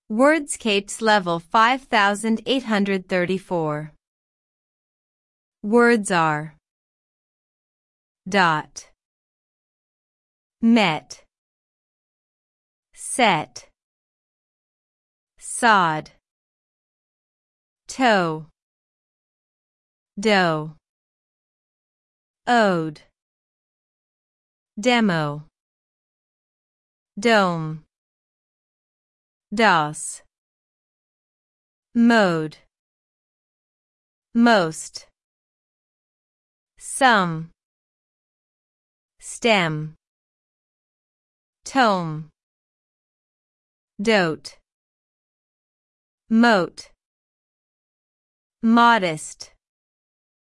Wordscapes level 5834. Words are dot, met, set, sod, toe, dough, ode, demo, dome, DOS, mode, most, some, stem, tome, dote, mote, modest,